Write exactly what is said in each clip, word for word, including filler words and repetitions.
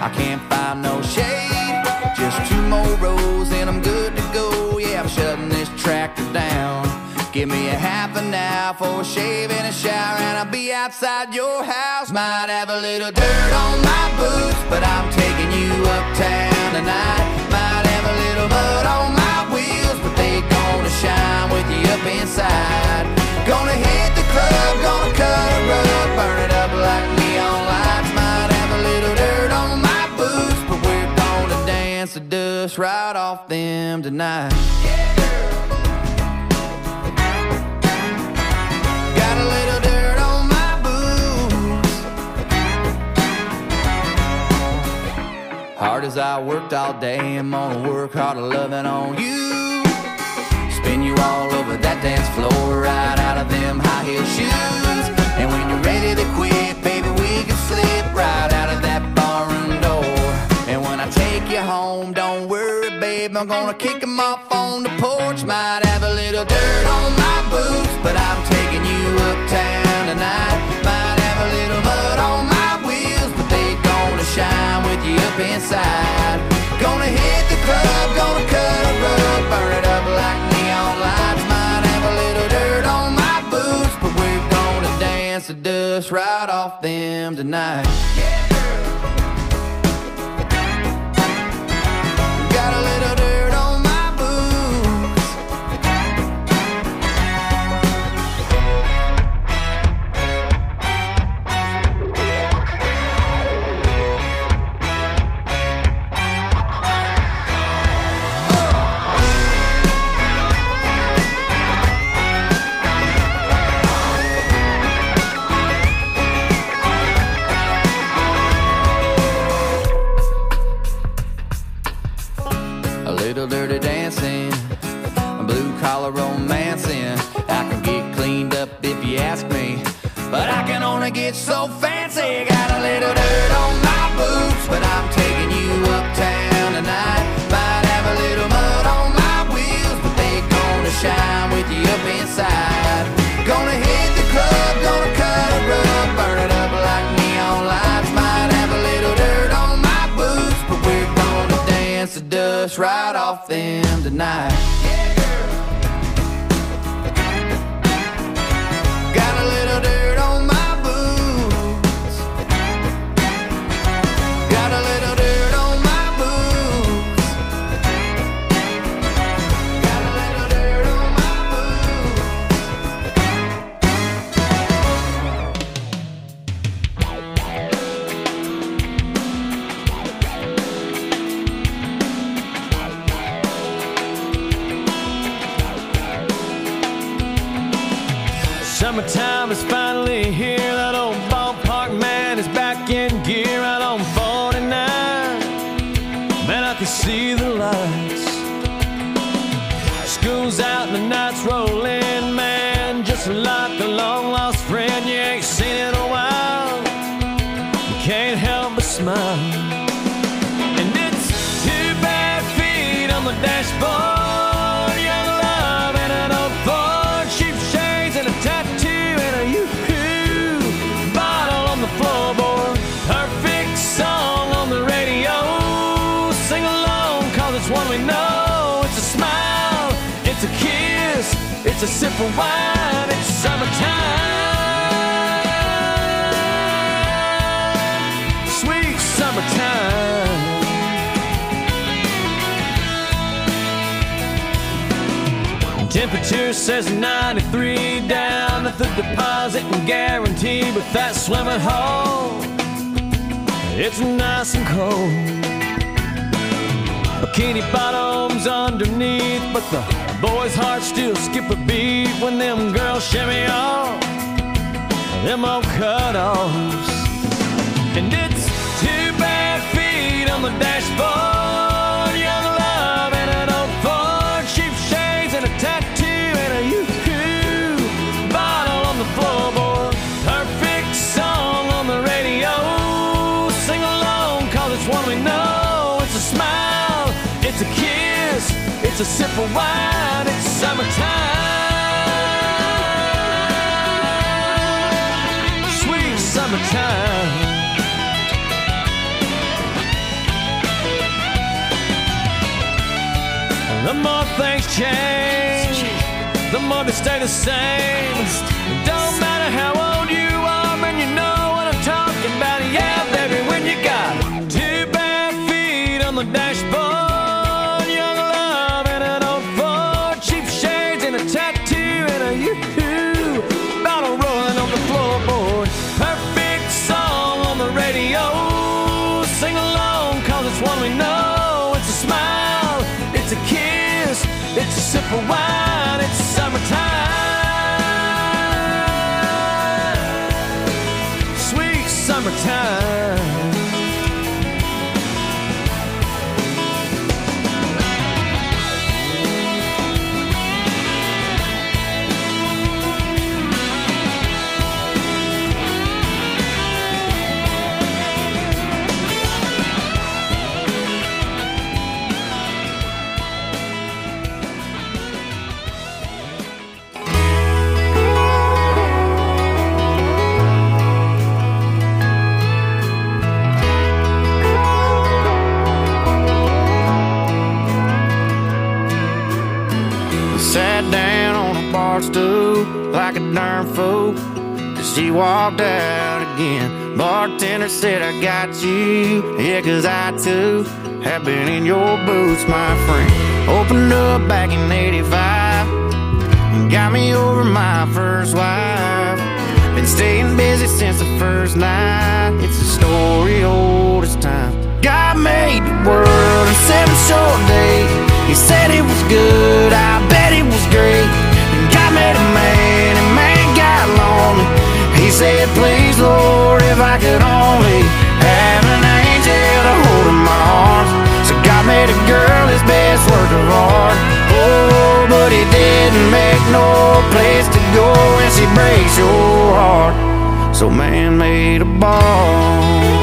I can't find no shade, just two more rows and I'm good to go. Yeah, I'm shutting this tractor down. Give me a half an hour for a shave and a shower, and I'll be outside your house. Might have a little dirt on my boots, but I'm taking you uptown tonight. Might have a little mud on my wheels, but they gonna shine with you up inside. Gonna hit the club, gonna cut a rug, burn it up like neon lights. Might have a little dirt on my boots, but we're gonna dance the dust right off them tonight. Yeah. Hard as I worked all day, I'm gonna work harder loving on you. Spin you all over that dance floor, right out of them high heel shoes. And when you're ready to quit, baby, we can slip right out of that barroom door. And when I take you home, don't worry, babe, I'm gonna kick them off on the porch. Might have a little dirt on my boots, but I'm taking you uptown tonight. Might have a little mud on my wheels, but they gonna shine with you up inside. Gonna hit the club, gonna cut a rug, burn it up like neon lights. Might have a little dirt on my boots, but we're gonna dance the dust right off them tonight. Yeah. Got a little dirt on my boots. Little dirty dancing, blue collar romancing. I can get cleaned up if you ask me, but I can only get so fancy. Got a little dirt on my boots, but I'm taking you uptown tonight. Might have a little mud on my wheels, but they gonna shine with you up inside. Gonna hit the club, gonna cut a rug, burn it up like neon lights. Might have a little dirt on my boots, but we're gonna dance the dust right off them tonight. Yeah, girl. Got a little dirt on my boots. Got a little dirt on my boots. Got a little dirt on my Summertime is finally here. That old ballpark man is back in gear out on forty-nine. Man, I can see the lights. School's out and the night's rolling. Man, just like a long lost friend you ain't seen in a while. You can't help but smile. And it's two bad feet on the dashboard, young love and an old Ford, cheap shades and a tattoo and a yoo-hoo bottle on the floorboard. Perfect song on the radio. Sing along, cause it's one we know. It's a smile, it's a kiss, it's a sip of wine. It's summertime, sweet summertime. Temperature says ninety-three down at the deposit and guarantee, but that swimming hole, it's nice and cold. Bikini bottoms underneath, but the boys' hearts still skip a beat when them girls shimmy off them old cutoffs. And it's two bad feet on the dashboard, young love and an old Ford, cheap shades and a tattoo and a yoo-hoo bottle on the floorboard. Perfect song on the radio. Sing along, cause it's one we know. It's a smile, it's a kiss, it's a sip of wine. It's summertime, sweet summertime. more things change, the more they stay the same. Don't matter how old you are, man, you know what I'm talking about. Yeah, baby, when you got two bare feet on the dashboard, young love and an old Ford, cheap shades and a tattoo and a yoo-hoo, bottle rolling on the floorboard. Perfect song on the radio, sing along cause it's one we know. It's a smile, it's a kiss, it's a sip of wine, it's summertime, sweet summertime. Sat down on a bar stool like a darn fool as she walked out again. Bartender said, I got you, yeah, cause I too have been in your boots, my friend. Opened up back in eighty-five and got me over my first wife. Been staying busy since the first night. It's a story old as time. God made the world in seven short days. He said it was good, I bet it was great. And God made a man, and man got lonely. He said, please, Lord, if I could only have an angel to hold in my arms. So God made a girl his best work of art. Oh, but he didn't make no place to go when she breaks your heart. So man made a ball.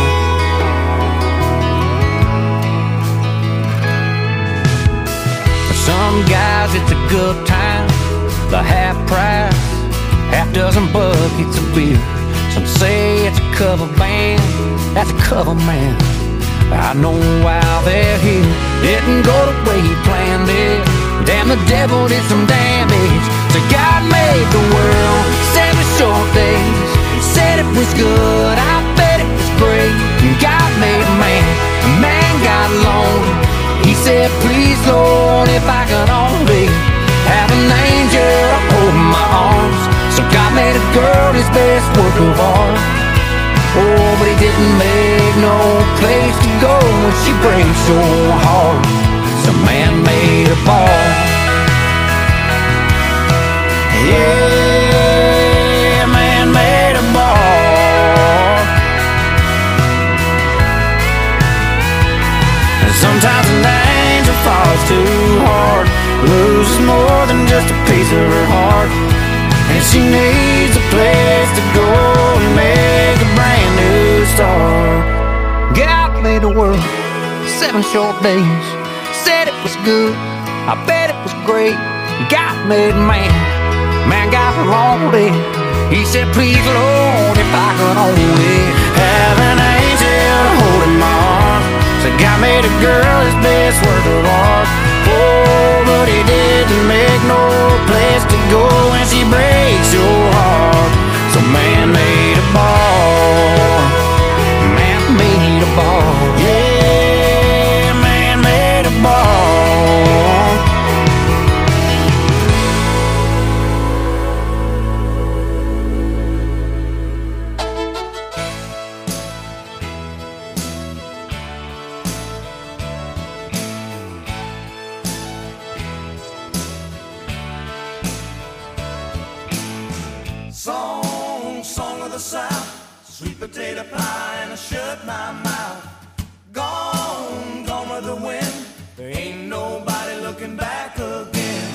Some guys it's a good time, the half price, half dozen buckets of beer. Some say it's a cover band, that's a cover man. I know why they're here. Didn't go the way he planned it. Damn, the devil did some damage. So God made the world seven short days. Said it was good, I bet it was great. And God made a man, a man got lonely. He said, please, Lord, if I could only have an angel to hold in my arms. So God made a girl his best work of art. Oh, but he didn't make no place to go when she breaks your heart. So man made a ball. Yeah, man made a ball. And sometimes an angel falls too hard, loses more than just a piece of her heart. And she needs a place to go and make a brand new start. God made the world seven short days. Said it was good, I bet it was great. God made man, man got lonely. He said, please, Lord, if I could only have an angel to hold in my arms. So God made a girl his best work of art. Oh, but he didn't make no place to go when she breaks your heart. So man made a ball. Man made a ball. Yeah, man made a ball. Song, song of the South, sweet potato pie and I shut my mouth. Gone, gone with the wind, there ain't nobody looking back again.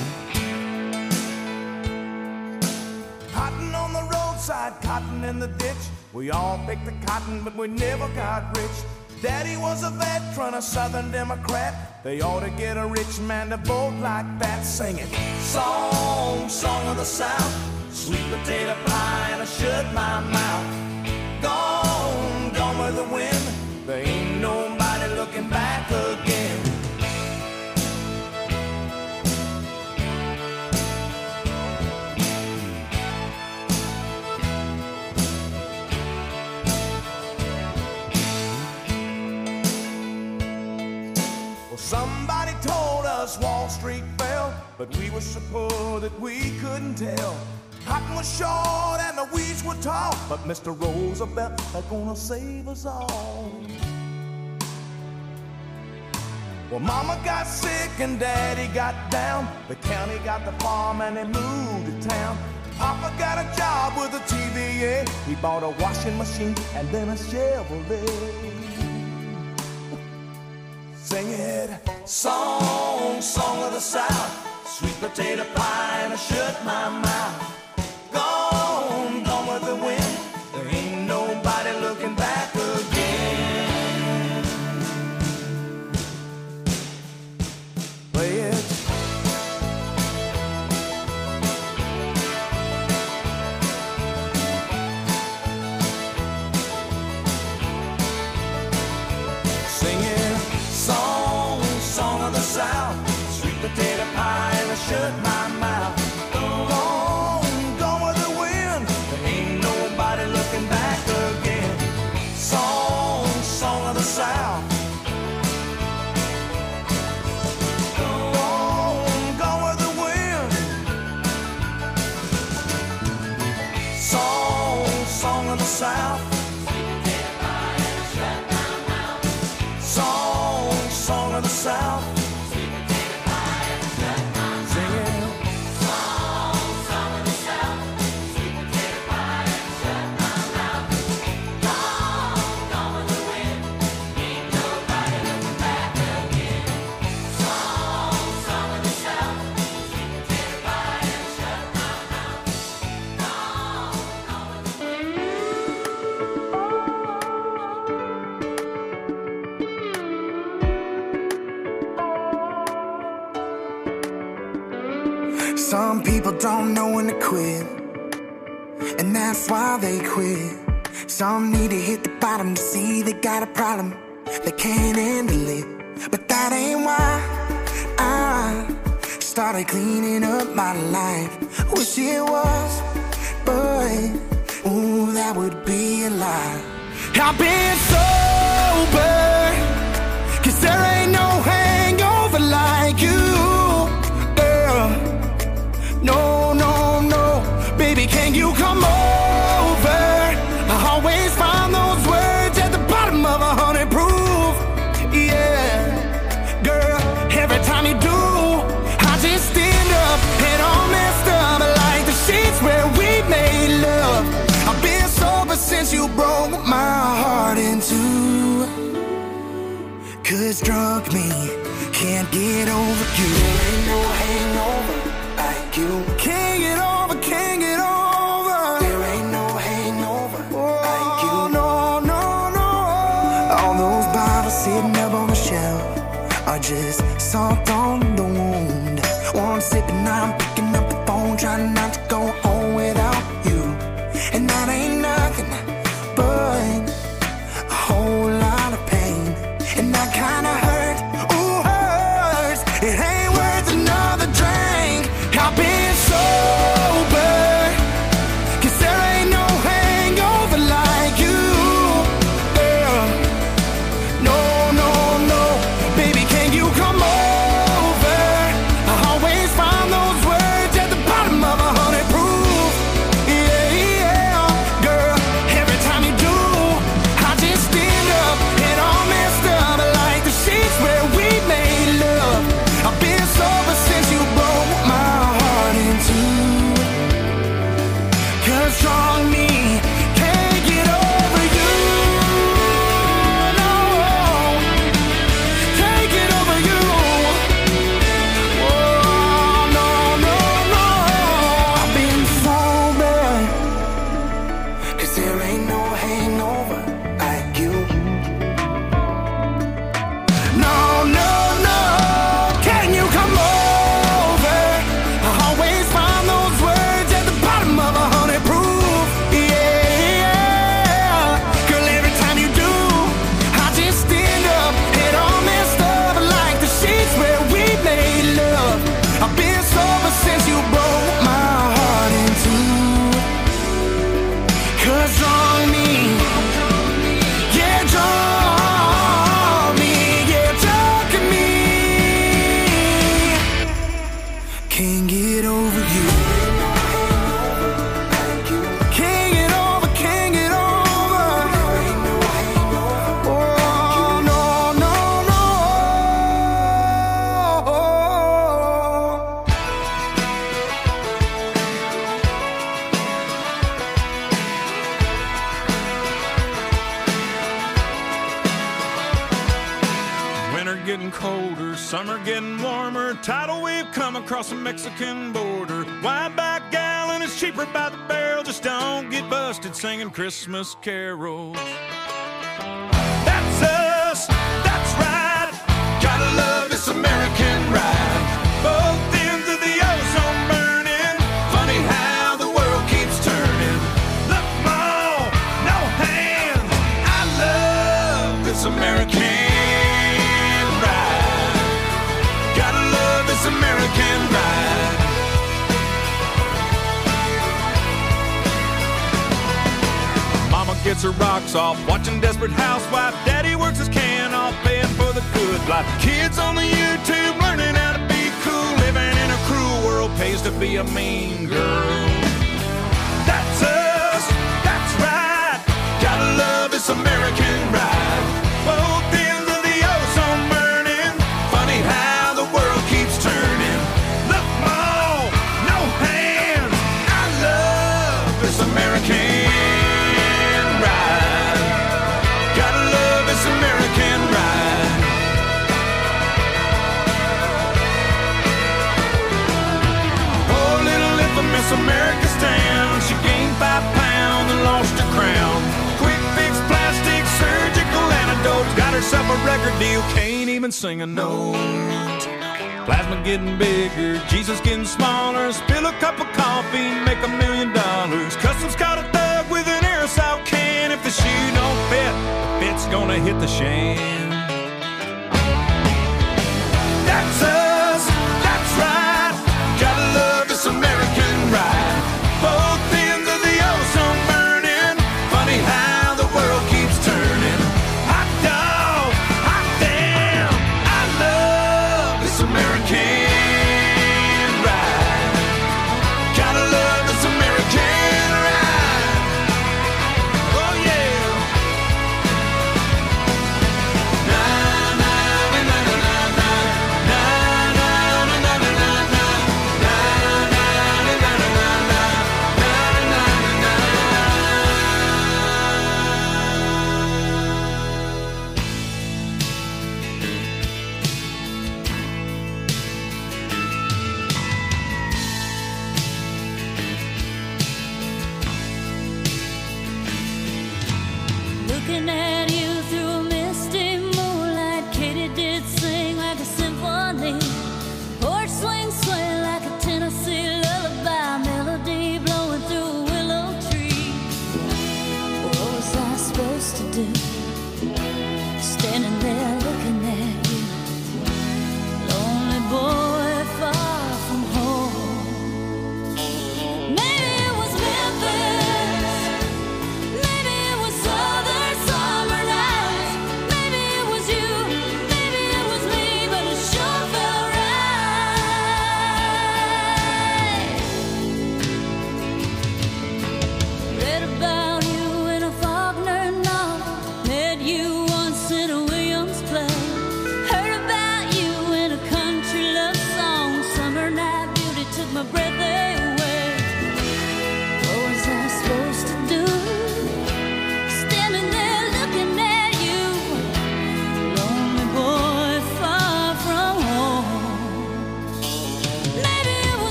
Cotton on the roadside, cotton in the ditch. We all picked the cotton, but we never got rich. Daddy was a veteran, a Southern Democrat. They ought to get a rich man to vote like that. Singing song, song of the South, sweet potato pie and I shut my mouth. Gone, gone with the wind, there ain't nobody looking back again. Well, somebody told us Wall Street fell, but we were so poor that we couldn't tell. Cotton was short and the weeds were tall, but Mister Roosevelt is gonna save us all. Well, Mama got sick and Daddy got down. The county got the farm and they moved to town. Papa got a job with a T V A. He bought a washing machine and then a Chevrolet. Sing it, song, song of the South, sweet potato pie and I shut my mouth. Gone, gone with the wind, there ain't nobody looking back again. Play it. Sing it, song, song of the South, sweet potato pie and I shut my mouth. Gone, gone with the wind, there ain't nobody looking back again. Song, song of the South. Gone, gone with the wind. Song, song of the South. Song, song of the South. Some people don't know when to quit, and that's why they quit. Some need to hit the bottom to see they got a problem, they can't handle it. But that ain't why I started cleaning up my life. Wish it was, but ooh, that would be a lie. I've been sober, cause there ain't no hangover like you. No, no, no, baby, can you come over? I always find those words at the bottom of a hundred proof. Yeah, girl, every time you do, I just stand up and all messed up like the sheets where we made love. I've been sober since you broke my heart in two. Cause drunk me can't get over you. There ain't no hangover like you. Can't get over, can't get over. There ain't no hangover oh, like you. No, no, no. All those bottles sitting up on the shelf are just salt on the wound. One sip and I'm picking up the phone, trying not to go home without you. And that ain't nothing but a whole lot of pain. And that kinda hurt, ooh, hurts. It ain't worth another drink. I've been sober, cause there ain't no hangover like you. Girl, no, no, no, baby, can you come over? I always find those words at the bottom of a hundred proof. Yeah, yeah, girl, every time you do, I just stand up and all messed up like the sheet getting colder, summer getting warmer. Tidal wave come across the Mexican border. Wide back gallon is cheaper by the barrel. Just don't get busted singing Christmas carols. That's us, that's right. Gotta love this American ride. Both ends of the ozone burning. Funny how the world keeps turning. Look, Mom, no hands. I love this American ride. Gotta love this American ride. Mama gets her rocks off, watching Desperate Housewife. Daddy works his can off, paying for the good life. Kids on the YouTube learning how to be cool. Living in a cruel world pays to be a mean girl. That's us, that's right. Gotta love this American ride. Both ends of the ozone burning. Funny how the world keeps turning. Look, Mom, no hands. I love this American ride. Gotta love this American ride. Oh, little infamous America's town. She gained five pounds and lost her crown. Quick fix, plastic, surgical antidotes. Got herself a record deal, can't even sing a note. Plasma getting bigger, Jesus getting smaller. Spill a cup of coffee, make a million dollars. Customs caught a thug with an aerosol can. If the shoe don't fit, the fit's gonna hit the shan. That's us, that's right. Gotta love this American ride. Both ends of the ozone burning. Funny how the world keeps turning. Hot dog, hot damn. I love this American ride. Gotta love this American ride. Oh yeah.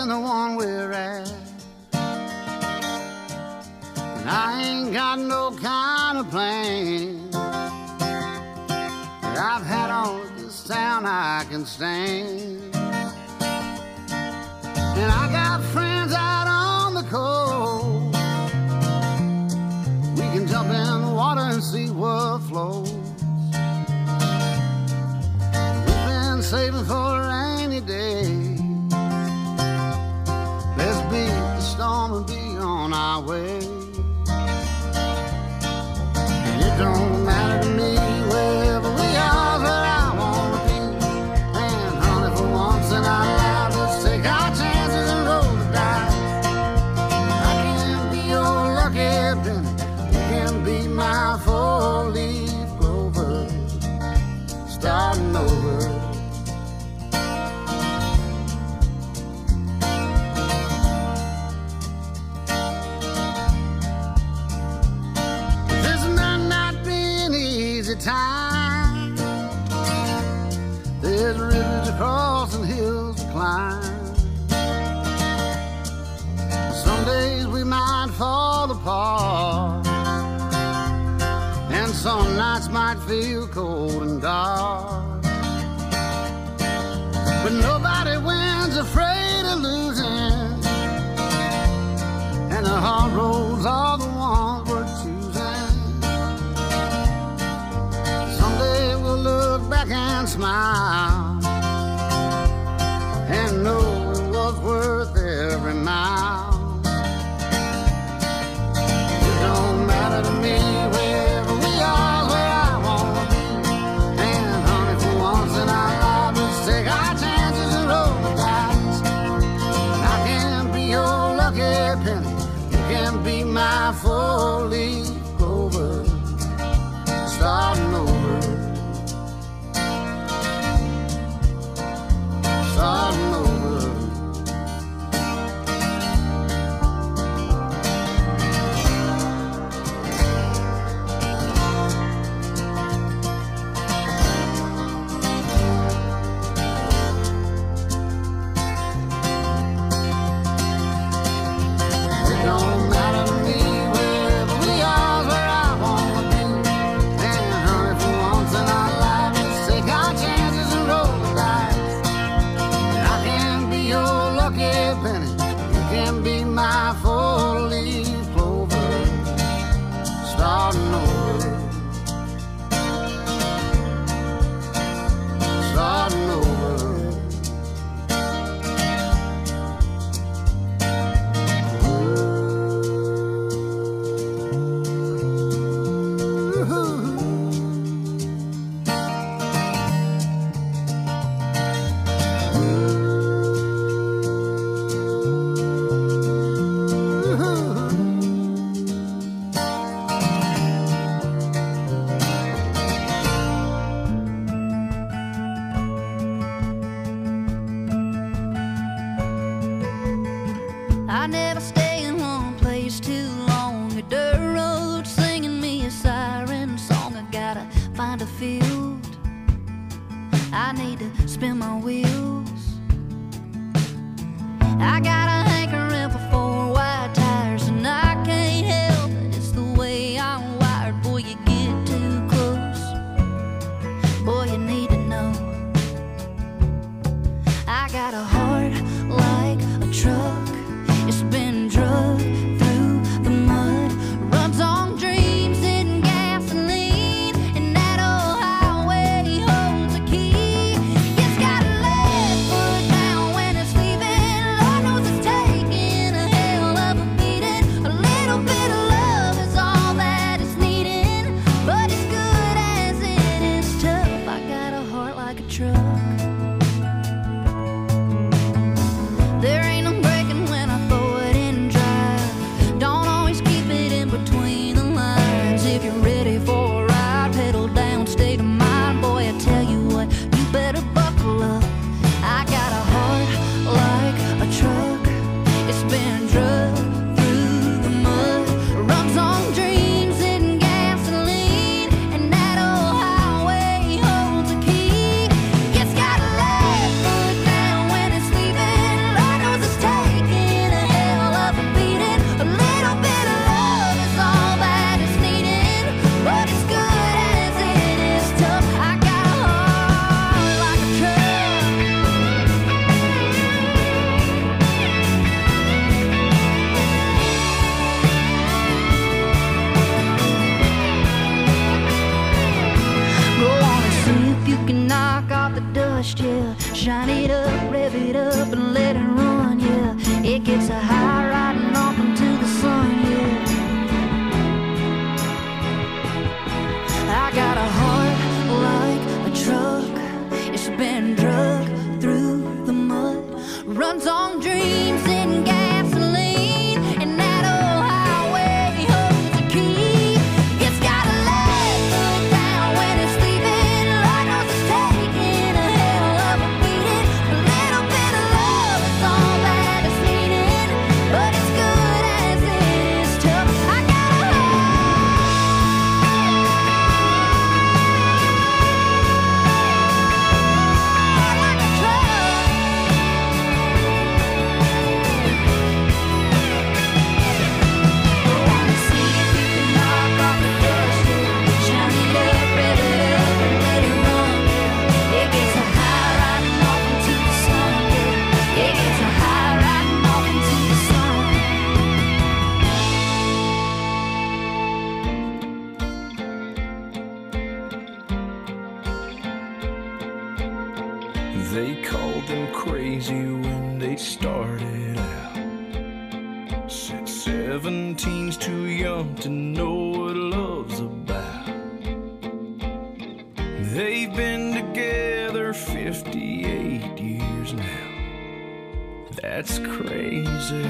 than the one we're at. And I ain't got no kind of plan that I've had on this town I can stand. And I got friends out on the coast. We can jump in the water and see what flows. We've been saving for a rainy day. Let's beat the storm and be on our way. And it don't matter to me wherever we are, where I wanna be. And honey, for once in our lives, let's take our chances and roll the dice. I can be your lucky penny, you can be my four-leaf clover, starting over. This might not be an easy time. There's rivers to cross and hills to climb. Some days we might fall apart, and some nights might feel cold and dark. But nobody wins afraid of losing, and the hard roads are the ones we're choosing. Someday we'll look back and smile and know it was worth every mile. It don't matter to me wherever we are, where I wanna be. And honey, for once in our lives, let's take our chances and roll the dice. I can be your lucky penny, you can be my four-leaf clover, starting over, starting over. It don't matter to me wherever we are, where I wanna be. And honey, for once in our lives, let's take our chances and roll the dice. I can be your lucky penny, you can be my four-leaf clover, starting over, starting over. I never stay in one place too long. A dirt road singing me a siren song. I gotta find a field, I need to spin my wheels. I got a hankering for four wide tires, and I can't help it, it's the way I'm wired. Boy, you get too close, boy, you need to know. I got a heart like a truck, it's been drugged through the mud, runs on dreams and gasoline, and that old highway holds a key. It's got a left foot down when it's leaving. Lord knows it's taking a hell of a beating. A little bit of love is all that it's needing, but as good as it is tough, I got a heart like a truck. Shine it up, rev it up, and let it run, yeah. It gets a high riding off into the sun, yeah. I got a heart like a truck. It's been drugged through the mud. Runs on dreams and gasoline. And that old highway holds the key. It's got a leg foot down when it's sleeping. Lord knows it's taking a hell of a beating. A little bit of love is all that it's needing. But it's good as it is tough. I got a heart like a truck. I wanna see if you can knock off the dust, yeah. Shine it up, rev it up, and let it run, yeah. It gets a high riding off into the sun, yeah. It gets a high riding off into the sun. They called them crazy when they started out. Said seventeen's too young to know what love's about. They've been together fifty-eight years now. That's crazy.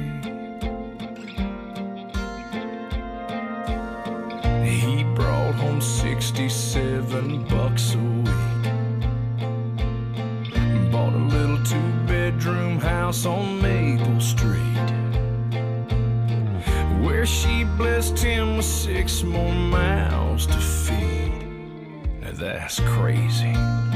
He brought home sixty-seven bucks a week. Bought a little two-bedroom house on Maple Street, where she blessed him with six more mouths to feed. Now that's crazy.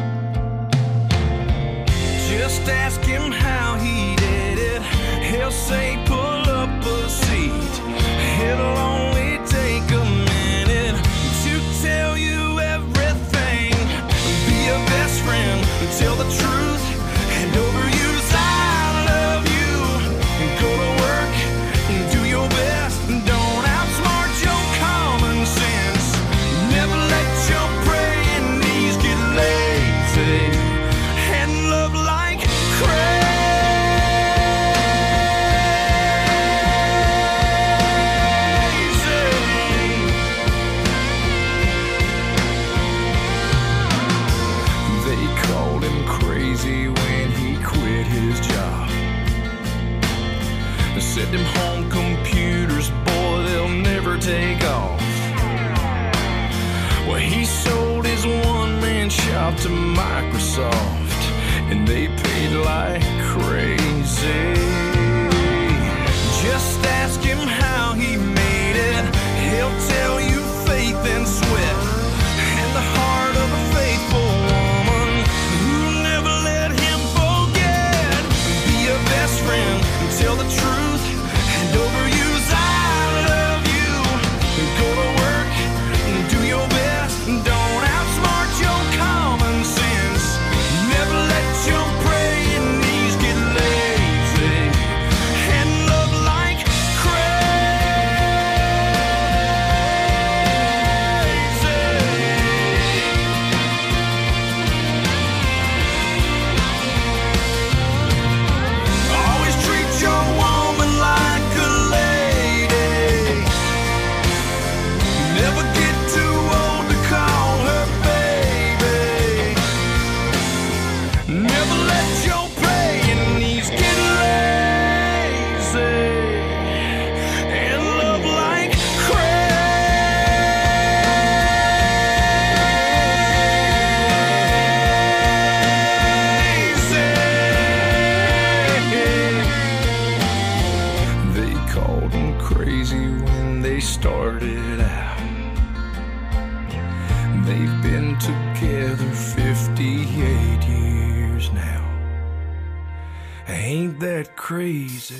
Just ask him how he did it. He'll say pull up a seat. It'll only take a minute to tell you everything. Be a best friend, tell the truth, and overuse I love you. Go to work and do your best. Don't outsmart your common sense. Never let your praying knees get lazy. And love like crazy. They called him crazy when he quit his job. They said them home computers, boy, they'll never take off. Well, he sold his one-man shop to Microsoft, and they paid like crazy. Just ask him how he made it. He'll tell you faith and sweat, and the heart of a faithful woman who never let him forget. Be a best friend, tell the truth, and overuse I love you. Go to work and do your best. Don't outsmart your common sense. Never let your praying knees get lazy. And love like crazy. Always treat your woman like a lady. Never get too old to call her baby. Never let your praying knees get lazy. And love like crazy. They called him crazy when they started out. They've been together fifty-eight years now. Ain't that crazy?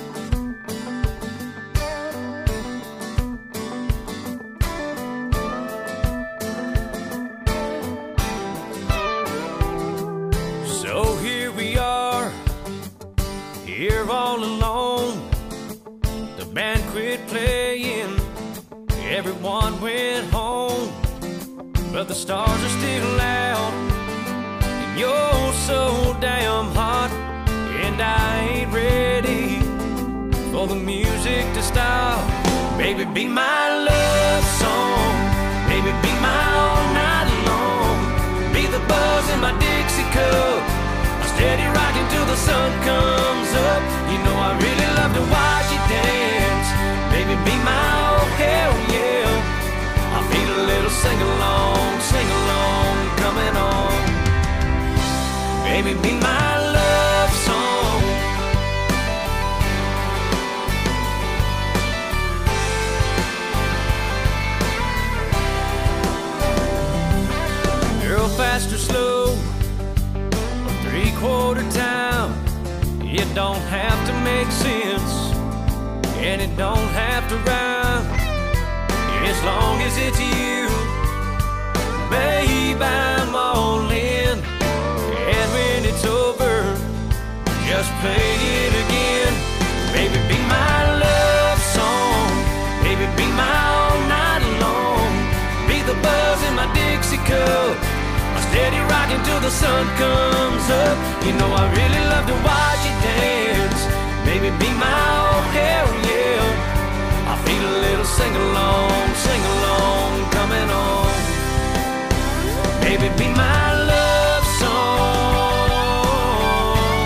So here we are, here all alone. The band quit playing, everyone went home, but the stars are still out, and You're so damn hot, and I ain't ready for the music to stop. Baby, be my love song. Baby, be my all night long. Be the buzz in my Dixie cup, steady rocking till the sun comes up. You know I really love to watch you dance. Baby, be my oh hell yeah. I feel a little sing-along, sing-along coming on. Baby, be my love song. Girl, fast or slow, three-quarter town. It don't have to make sense, and it don't have to rhyme, as long as it's you. Babe, I'm all in, and when it's over, just play it again. Baby, be my love song. Baby, be my all night long. Be the buzz in my Dixie cup, steady rocking till the sun comes up. You know I really love to watch you dance. Baby, be my oh hell yeah. I feel a little sing-along, sing-along coming on. Baby, be my love song.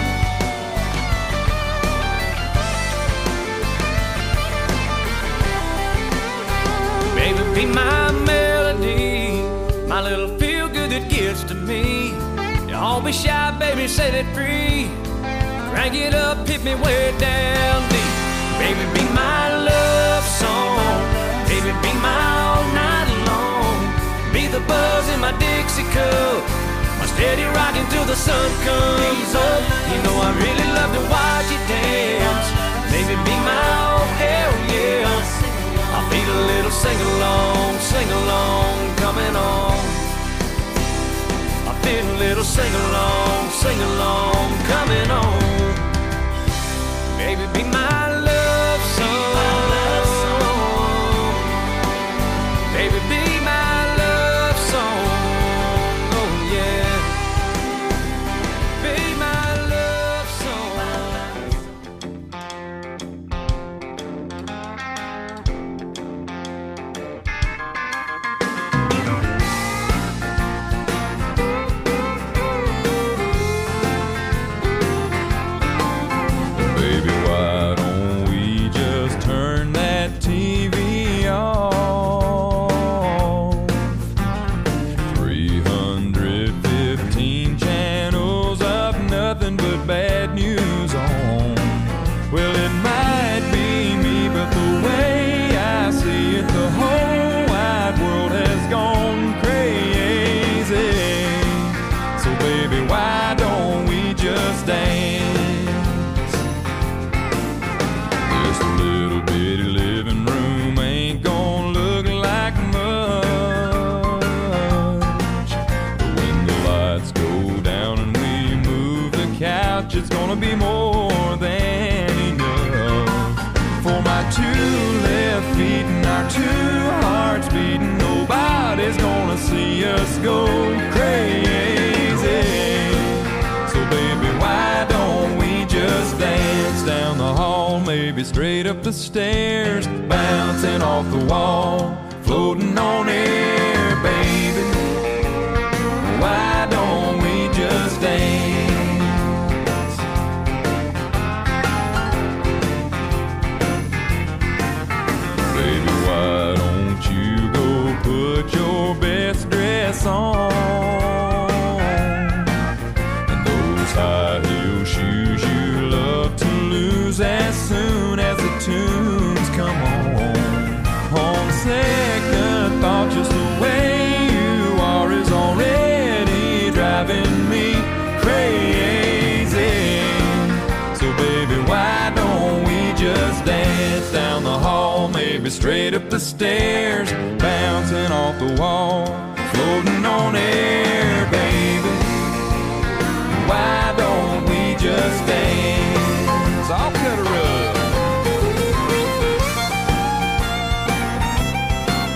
Baby, be my melody, my little feel-good that gets to me. Don't be shy, baby, set it free. Crank it up, hit me way down deep. Baby, be my love song. Baby, be my all night long. Be the buzz in my Dixie cup, my steady rocking till the sun comes up. You know I really love to watch you dance. Baby, be my oh hell yeah. I feel a little sing-along, sing-along coming on. I feel a little sing-along, sing-along coming on. Baby, be my love song. Baby, be my love song. Oh yeah. Be my love It's gonna be more than enough for my two left feet and our two hearts beating. Nobody's gonna see us go crazy. So baby, why don't we just dance down the hall, maybe straight up the stairs, bouncing off the wall, floating on air, baby. Why don't we just dance? Your best dress on and those high heel shoes you love to lose as soon as the tunes come on. On second thought, just the way you are is already driving me crazy. So baby, why don't we just dance down the hall, maybe straight up the stairs, bouncing off the wall, floating on air, baby. Why don't we just dance? I'll cut a rug.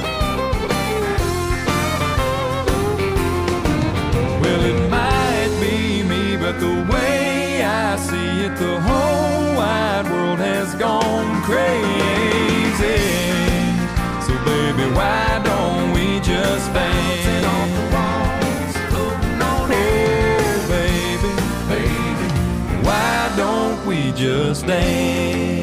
Well, it might be the way I see it, the whole wide world has gone crazy. So baby, why don't we just dance? Oh baby, baby, why don't we just dance?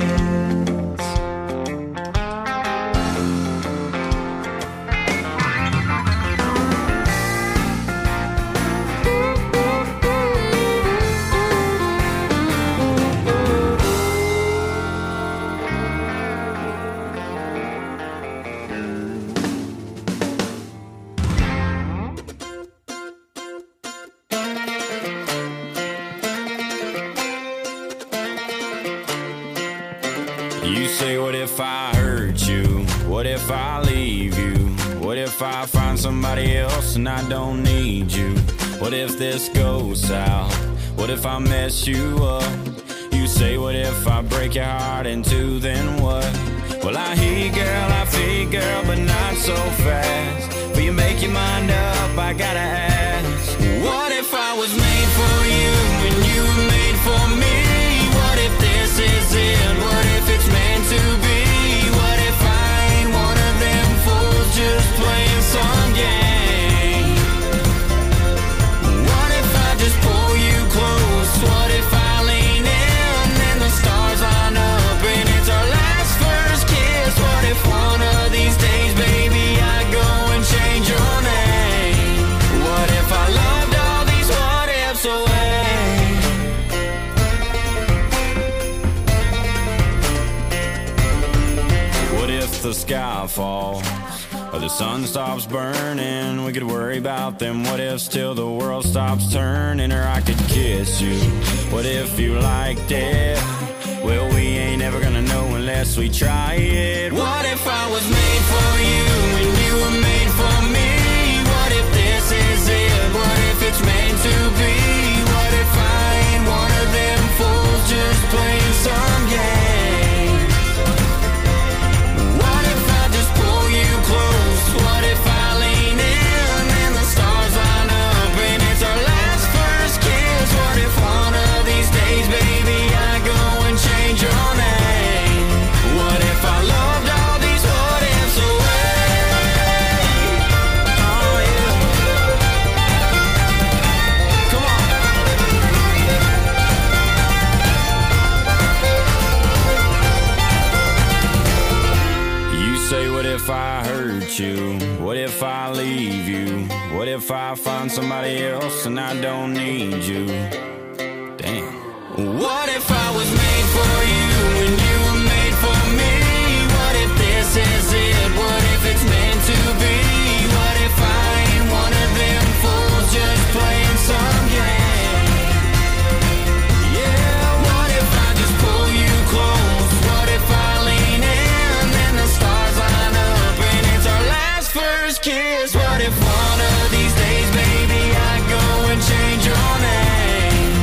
You say, what if I hurt you? What if I leave you? What if I find somebody else and I don't need you? What if this goes south? What if I mess you up? You say, what if I break your heart in two, then what? Well, I hear you, girl, I feel you, girl, but not so fast. Will you make your mind up? I gotta ask. What if I was made for you and you were made for me? What if this is it? What if it's meant to be? What if I ain't one of them fools just playing some game? What if I just pull you close? What if I lean in and the stars line up and it's our last first kiss? What if one of these days, baby, I go and change your name? What if I loved all these what ifs away? The sky falls or the sun stops burning, we could worry about them what ifs till the world stops turning. Or I could kiss you, what if you liked it? Well, we ain't ever gonna know unless we try it. What if I was made for you and you were made for me? What if this is it? What if it's meant to be? What if I ain't one of them fools just playing some game? What if I lean in and the stars line up and it's our last first kiss? What if one of these days, baby, I go and change your name? What if I loved all these what ifs away? Oh yeah. Come on. You say, what if I hurt you? What if I leave you? What if I find somebody else and I don't need you? Damn. What if I was made for you and you were made for me? What if this is it? What if it's meant to be? What if I ain't one of them fools just playing some game? Yeah, what if I just pull you close? What if I lean in and the stars line up and it's our last first kiss? What if one of these days, baby, I go and change your name?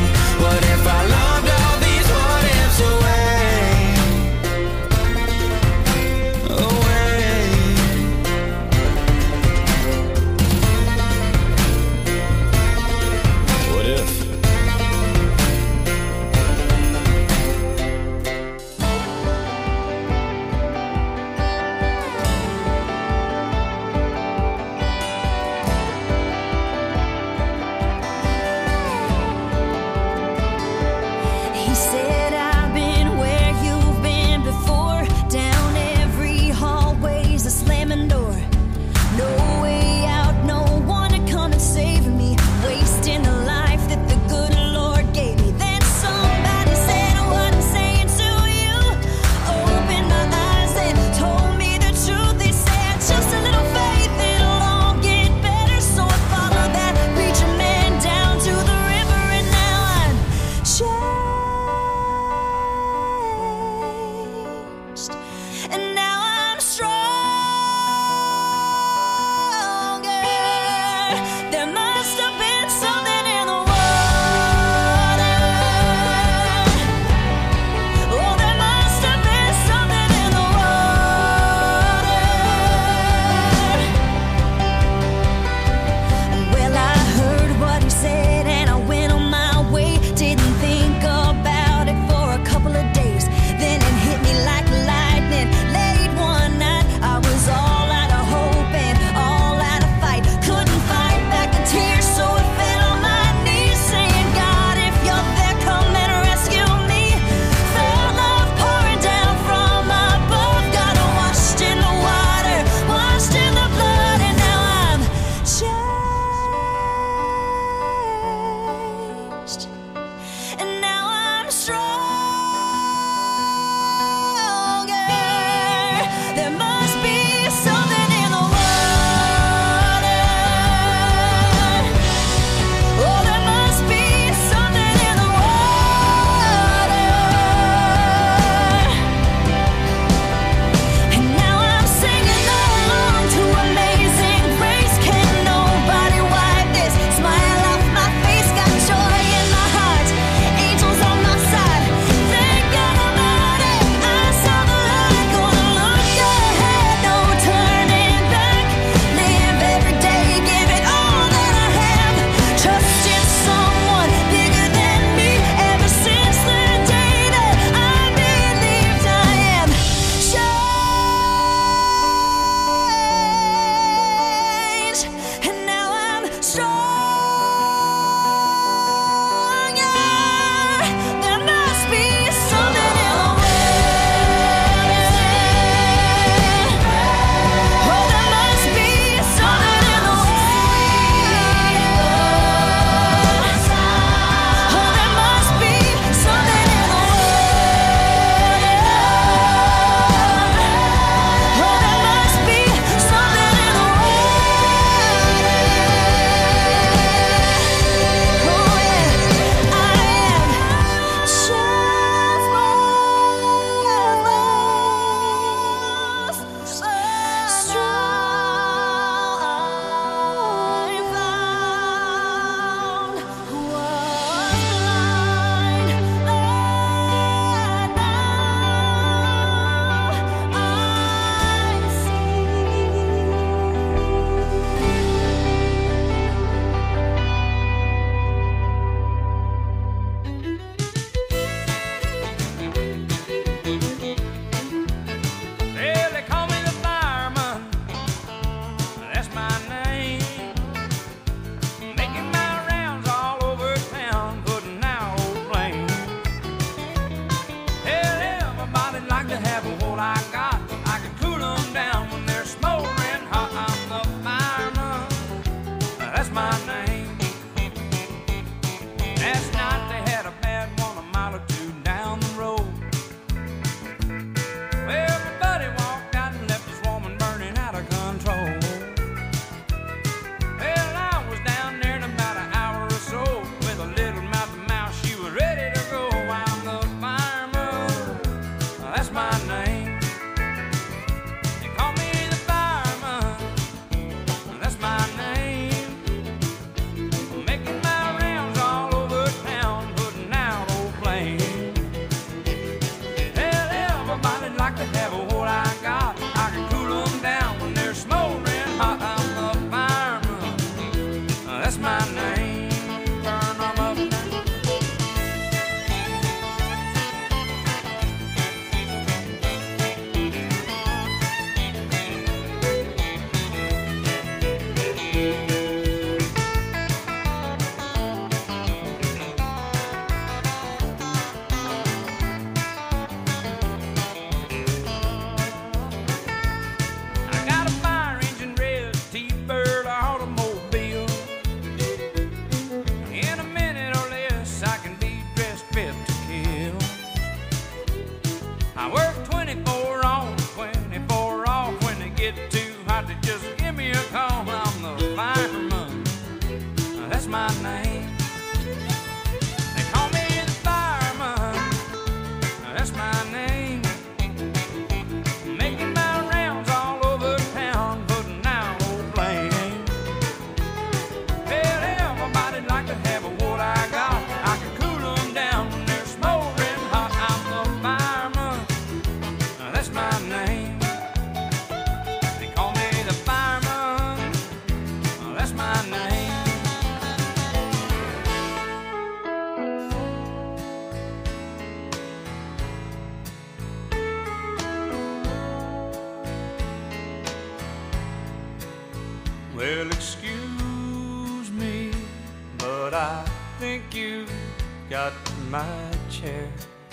Well, excuse me, but I think you got my chair.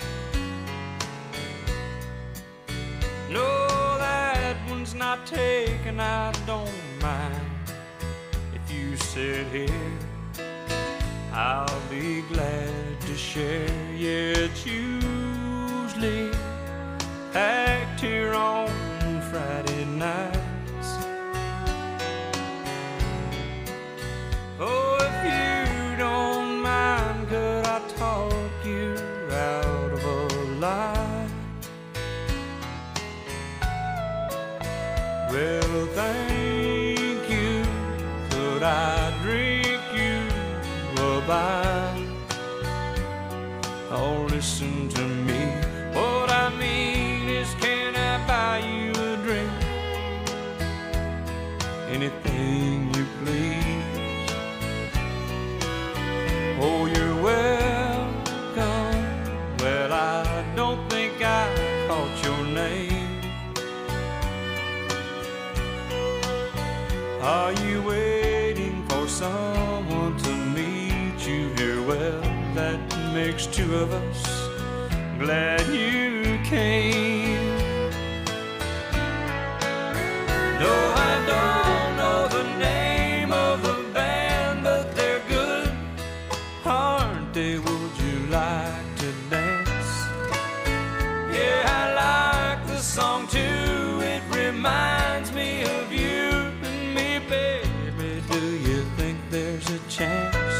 No, that one's not taken, I don't mind. If you sit here, I'll be glad to share. Yeah, it's usually packed here on Friday nights. Oh, if you don't mind, could I talk you out of a lie? Well, thank you. Could I drink you a bite? Oh, listen to me. What I mean is, can I buy you a drink? Anything you please. Oh, you're welcome. Well, I don't think I caught your name. Are you waiting for someone to meet you here? Well, that makes two of us. Glad you came. No, I don't know the name of the band, but they're good, aren't they? Would you like to dance? Yeah, I like the song too. It reminds me of you. Baby, do you think there's a chance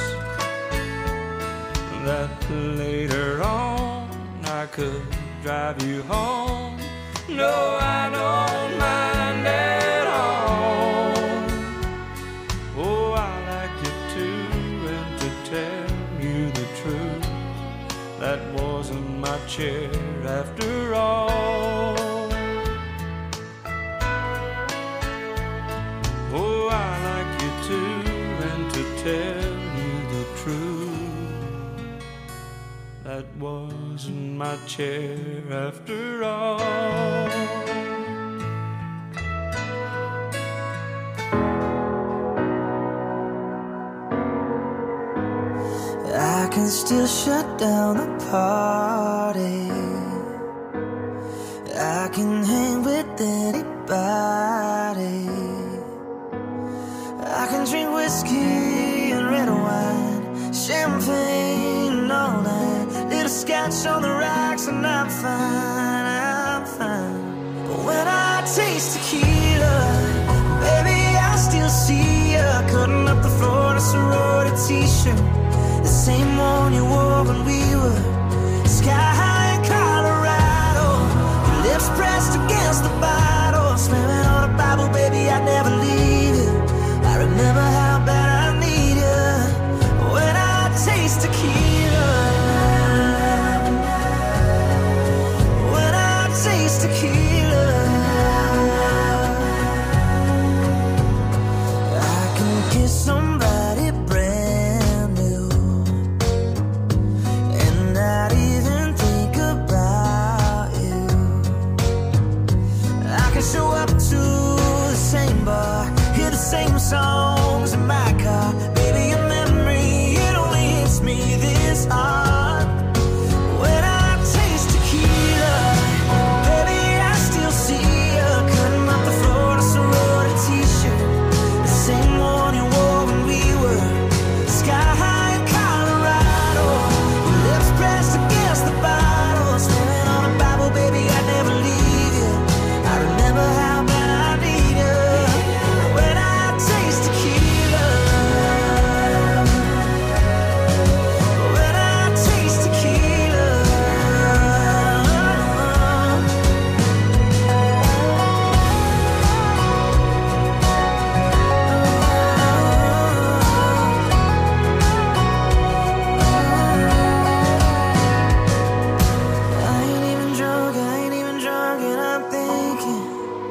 that later on I could drive you home? No, I don't mind at all. Oh, I like you too, and to tell you the truth, that wasn't my chair after all. Oh, I like you too, and to tell you the truth, that wasn't my chair after all. I can still shut down the party. I can hang with anybody. I can drink whiskey and red wine, champagne and all that. Little scotch on the rocks and I'm fine, I'm fine. But when I taste tequila, baby, I still see ya cutting up the floor in a sorority t-shirt, the same one you wore when we were sky high in Colorado. Your lips pressed against the bottle, slamming on a Bible, baby, I'd never leave you. I remember how bad I need you when I taste tequila. When I taste tequila, I can kiss somebody brand new and not even think about you. I can show up to the same bar, hear the same songs in my car. Baby, your memory, it only hits me this hard. When I taste tequila, baby, I still see you cutting up the floor in a sorority t-shirt, the same one you wore when we were sky high in Colorado. Your lips pressed against the bottle, slamming on a Bible, baby, I'd never leave you. I remember how bad I need you when I taste tequila. When I taste tequila. I ain't even drunk, I ain't even drunk, and I'm thinking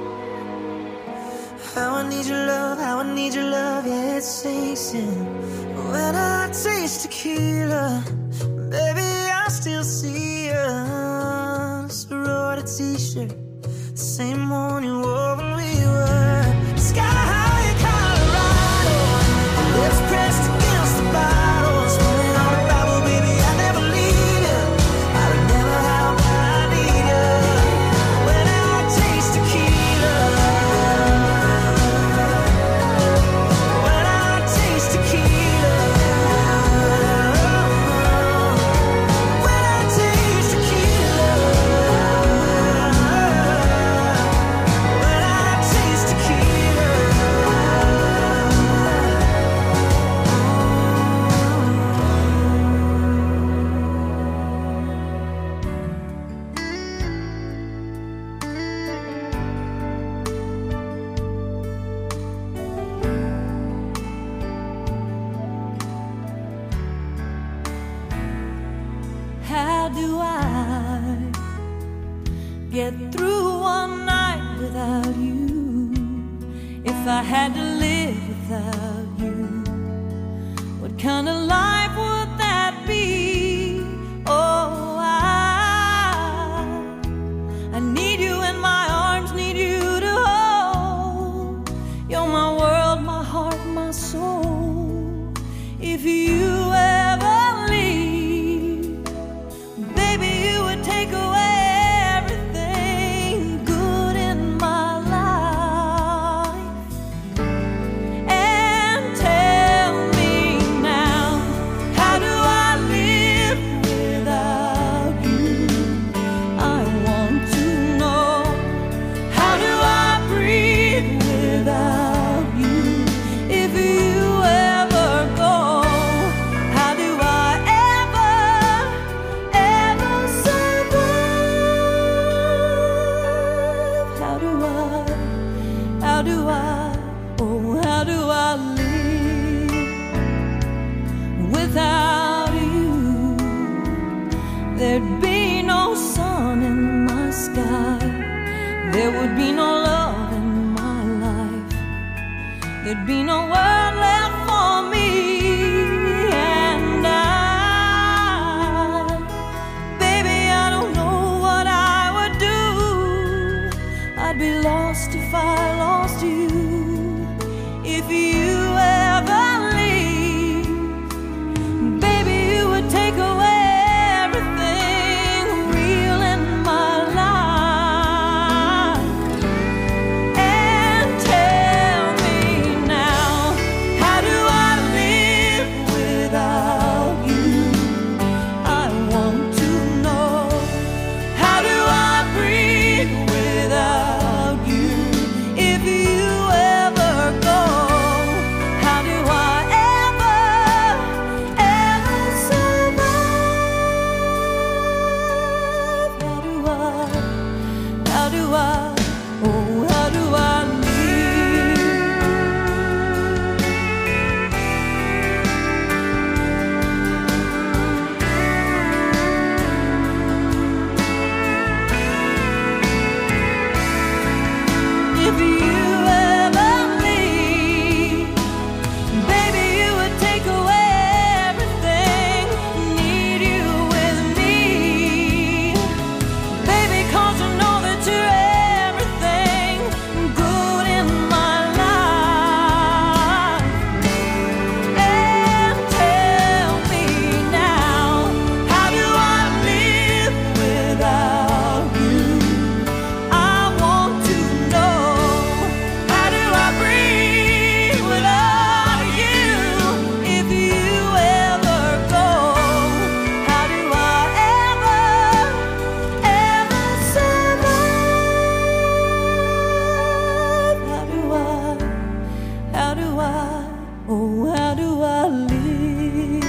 how I need your love, how I need your love, yeah, it sinks in. When I taste tequila, baby, I still see you. Sorority t-shirt, the same one you wore when we were sky high in Colorado. do I get through one night without you? If I had to live without you, what kind of life would that be? Oh, I, I need you in my arms, need you to hold. You're my world, my heart, my soul. If you ever leave, baby, you would take away everything good in my life. And tell me now, how do I live without you? I want to know, how do I breathe without you? If you ever go, how do I ever, ever survive? How do I, how do I, oh, how do I live without you? There'd be no sun in my sky, there would be no love in my life, there'd be no world left for me. And I, baby, I don't know what I would do. I'd be lost if I lost you. If you ever leave, baby, you would take away everything real in my life. And tell me now, how do I live without you? I want to know, how do I breathe without you? If you ever go, how do I ever, ever survive? How do I, how do I, oh, how do I live? If you ever leave, baby, you would take away everything. Need you with me, baby, 'cause you know that you're everything good in my life. And tell me now, how do I live without you? I want to know, how do I breathe without you? If you ever go, how do I ever, ever survive? How do I, how do I, oh, how do I live?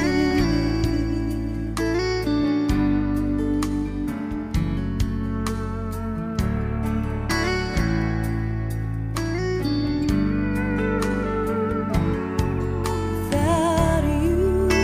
Without you.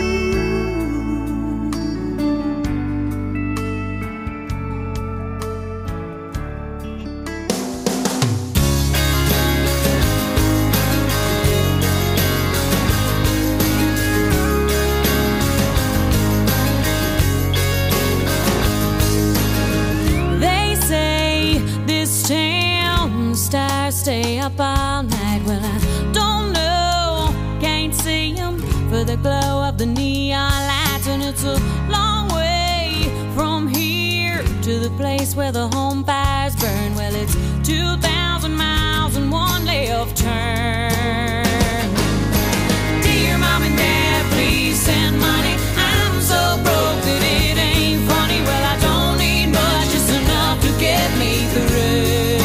They say this town, the stars stay up all night. Well, I don't know, can't see 'em for the glow of the neon lights. And it's a long way from here to the place where the home fires burn. Well, it's two thousand miles and one left turn. Dear mom and dad, please send money. I'm so broke that it ain't funny. Well, I don't need much, just enough to get me through.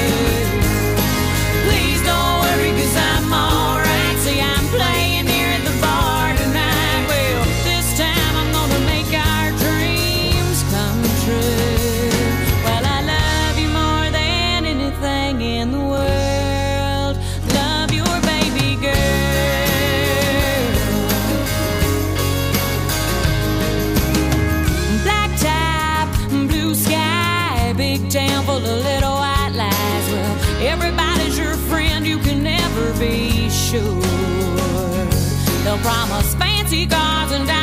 Please don't worry, 'cause I'm alright. See, I'm playing here at the bar tonight. Well, this time I'm gonna make our dreams come true. Well, I love you more than anything in the world. Love you full of little white lies. Well, everybody's your friend, you can never be sure. They'll promise fancy cars and diamonds